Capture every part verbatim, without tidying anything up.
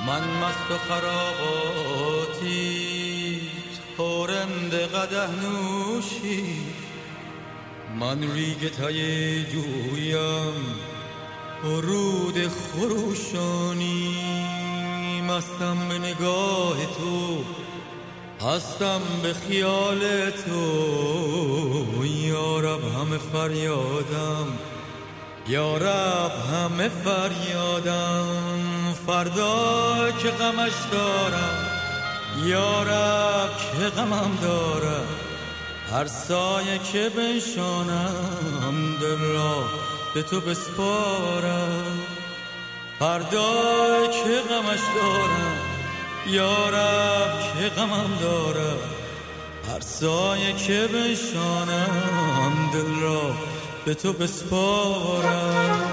من مست و خراباتی تورند قده نوشی، من ریگ تای جویم و رود خروشانی، مستم به نگاه تو، هستم به خیال تو، یارب همه فریادم، یارب همه فریادم، فردا که غمش دارم، یارب که غمم دارم، هر سایه که بنشانم دل را به تو بسپارم، فردا که غمش دارم، یارب که غمم دارم، هر سایه که بنشانم دل را به تو بسپارم.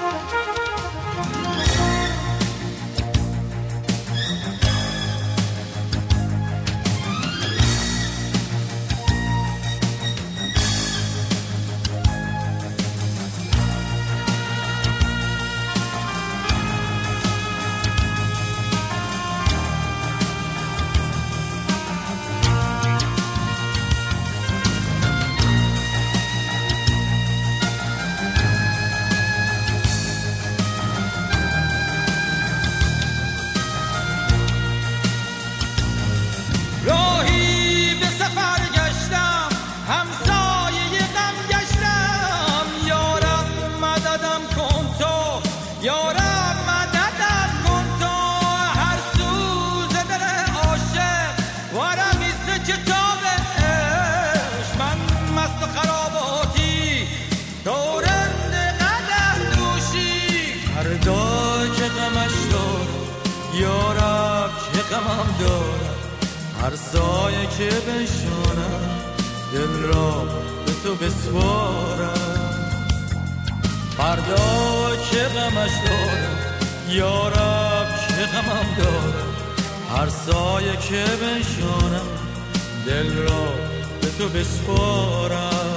فردا که غمش دارم، یارب که غمم دارم، هر سایه که بنشانم دل را به تو بسپارم، فردا که غمش دارم، یارب که غمم دارم، هر سایه که بنشانم دل را به تو بسپارم.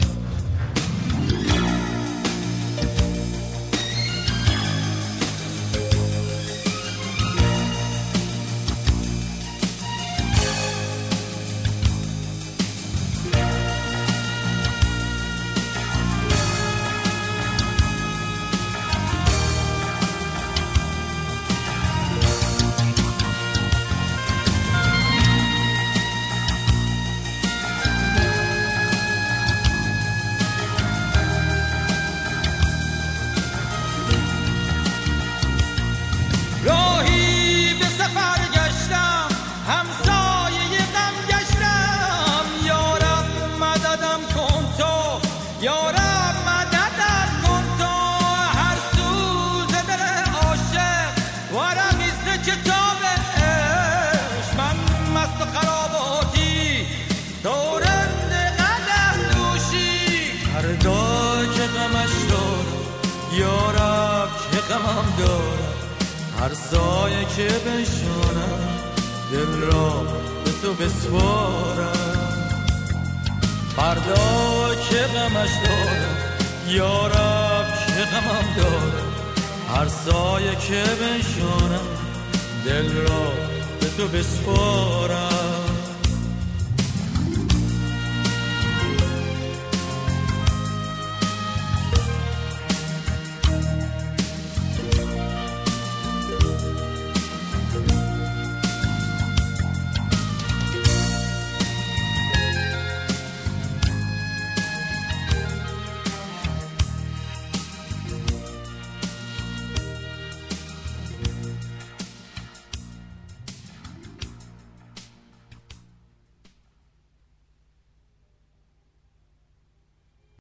یارب مددم کن تو، هر سوز دل عاشق وارم ایست کتاب عشق، من مست و خراباتی دورند قدح دوشی، فردا که غمش دارم، یارب که غمم دارم، هر سایه که بنشانم دل را به تو بسپارم، فردا که غمش دارم، یارب که غمم دارم، هر سایه که بنشانم دل را به تو بسپارم.